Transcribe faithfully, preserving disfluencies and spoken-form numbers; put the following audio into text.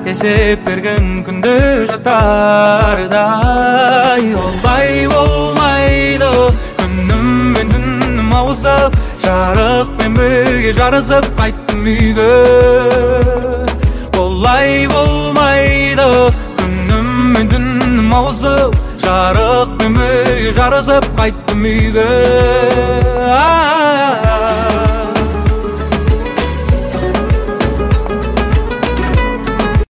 есеп берген күнде жатардай. Олай болмайды, күнім мен түнім ауысып, жарықпен бірге жарысып қайттым үйге. Олай болмайды, күнім мен түнім ауысып, жарықпен бірге жарысып қайттым үйге.